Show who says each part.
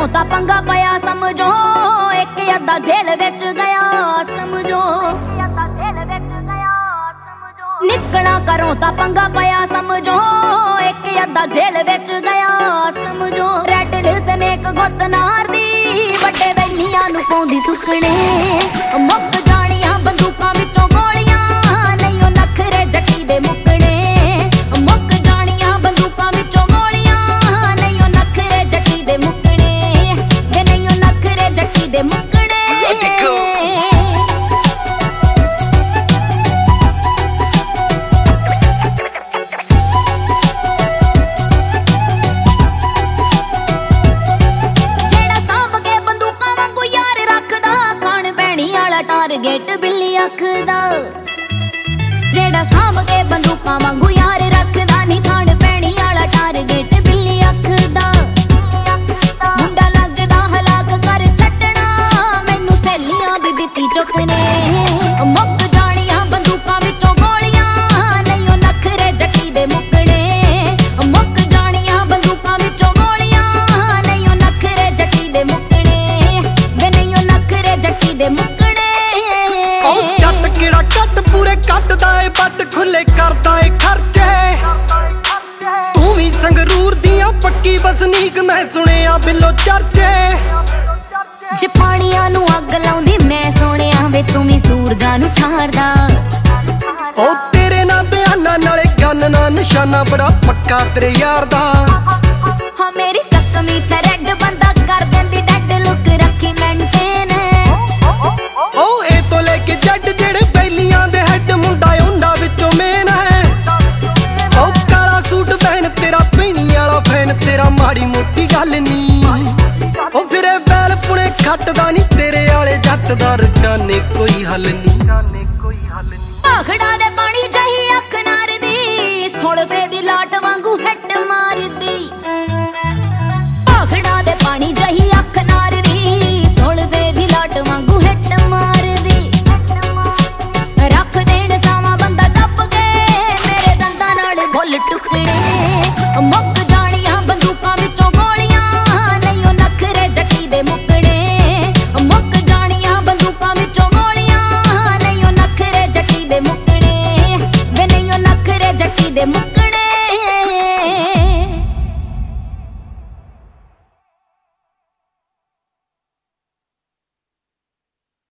Speaker 1: ਤਾਂ ਪੰਗਾ ਪਿਆ ਸਮਝੋ, ਇੱਕ ਅੱਧਾ ਜੇਲ੍ਹ ਵਿੱਚ ਗਿਆ ਸਮਝੋ। ਨਿਕਲਾਂ ਘਰੋਂ ਤਾਂ ਪੰਗਾ ਪਿਆ ਸਮਝੋ, ਇੱਕ ਅੱਧਾ ਜੇਲ੍ਹ ਵਿੱਚ ਗਿਆ ਸਮਝੋ। ਰੈਡ ਸਨੇਕ ਗੁੱਤ ਨਾਰਦੀ, ਵੱਡੇ ਵੈਲੀਆਂ ਨੂੰ ਪਾਉਂਦੀ ਸੁੱਕਣੇ। ਮੁੱਕ ਜਾਣੀਆਂ ਬੰਦੂਕਾਂ ਵਿੱਚੋਂ ਗੋਲੀਆਂ, ਨਹੀਂ ਉਹ ਨਖਰੇ ਜੱਟੀ ਦੇ ਮੁੱਕਣੇ। ਮੁੱਕ ਜਾਣੀਆਂ ਬੰਦੂਕਾਂ ਵਿੱਚੋਂ ਗੋਲੀਆਂ, ਨਹੀਂ ਉਹ ਨਖਰੇ ਜੱਟੀ ਦੇ ਮੁੱਕਣੇ। ਵੇ ਨਹੀਂ ਉਹ ਨਖਰੇ ਜੱਟੀ ਦੇ ਮੁੱਕਣੇ। ਟਾਰਗੇਟ ਬਿੱਲੀ ਅੱਖ ਦਾ, ਜਿਹੜਾ ਸਾਂਭ ਕੇ ਬੰਦੂਕਾਂ ਵਾਂਗੂ ਯਾਰ ਰੱਖਦਾ ਨੀ। ਖਾਣ ਪੈਣੀ ਵਾਲਾ ਟਾਰਗੇਟ ਬਿੱਲੀ ਅੱਖ ਦਾ। ਮੁੰਡਾ ਲੱਗਦਾ ਹਲਾਕ ਕਰ ਛੱਡਣਾ, ਮੈਨੂੰ ਸਹੇਲੀਆਂ ਵੀ ਦਿੱਤੀ ਚੁੱਕਨੇ। ਮੁੱਕ ਜਾਣੀਆਂ ਬੰਦੂਕਾਂ ਵਿੱਚੋਂ ਗੋਲੀਆਂ, ਨਹੀਂ ਉਹ ਨਖਰੇ ਜੱਟੀ ਦੇ ਮੁੱਕਣੇ। ਮੁੱਕ ਜਾਣੀਆਂ ਬੰਦੂਕਾਂ ਵਿੱਚੋਂ ਗੋਲੀਆਂ, ਨਹੀਂ ਉਹ ਨਖਰੇ ਜੱਟੀ ਦੇ ਮੁੱਕਣੇ। ਵੇ ਨਹੀਂ ਉਹ ਨਖਰੇ ਜੱਟੀ ਦੇ ਮੁੱਕਣੇ।
Speaker 2: ਜੱਟ ਕਿਹੜਾ ਕੱਟ ਪੂਰੇ ਕੱਟਦਾ ਏ, ਬੱਟ ਖੁੱਲੇ ਕਰਦਾ ਏ ਖਰਚੇ। ਤੂੰ ਵੀ ਸੰਗਰੂਰ ਦੀਆਂ ਪੱਕੀ ਵਸਨੀਕ, ਮੈਂ ਸੁਣਿਆ ਬਿੱਲੋ ਚਰਚੇ।
Speaker 1: ਜੇ ਪਾਣੀਆਂ ਨੂੰ ਅੱਗ ਲਾਉਂਦੀ ਮੈਂ ਸੋਹਣਿਆ, ਵੇ ਤੂੰ ਵੀ ਸੂਰਜਾਂ ਨੂੰ ਠਾਰਦਾ।
Speaker 2: ਉਹ ਤੇਰੇ ਨਾਲ ਬਿਆਨਾਂ ਨਾਲੇ ਗੰਨ ਨਾਲ ਨਿਸ਼ਾਨਾ, ਬੜਾ ਪੱਕਾ ਤੇਰੇ ਯਾਰ ਦਾ।
Speaker 1: ਹਾਂ ਮੇਰੀ ਚੱਕਵੀਂ ਤੇ ਰੈਡ ਬੰਦਾ ਕਰ ਦਿੰਦੀ ਡੈਡ ਲੁੱਕ ਰੱਖੀ ਮੈਂਟੇਨ।
Speaker 2: ਉਹ ਇਹ ਤੋਂ ਲੈ ਕੇ ਜੱਟ ਜਿਹੜੇ ਬੈਲੀਆਂ ਦੇ ਹੈਡ, ਮੁੰਡਾ ਉਹਨਾਂ ਵਿੱਚੋਂ ਮੇਨ ਹੈ। ਉਹ ਕਾਲਾ ਸੂਟ ਪਹਿਨ ਤੇਰਾ ਪੀਣੀ ਵਾਲਾ ਫੈਨ, ਤੇਰਾ ਮਾੜੀ ਮੋਟੀ ਗੱਲ ਨੀ। ਉਹ ਫਿਰੇ ਬੈਲ ਪੁਣੇ ਖੱਟਦਾ ਨੀ, ਤੇਰੇ ਵਾਲੇ ਜੱਟ ਦਾ ਰਕਾਨੇ ਕੋਈ ਹੱਲ ਨੀ।
Speaker 1: ਭਾਖੜਾ ਦੇ ਪਾਣੀ ਜਹੀ ਅੱਖ ਨਾਰਦੀ, ਸੁਲਫੇ ਦੀ ਲਾਟ ਵਾਂਗੂ ਹਿੱਟ ਮਾਰਦੀ।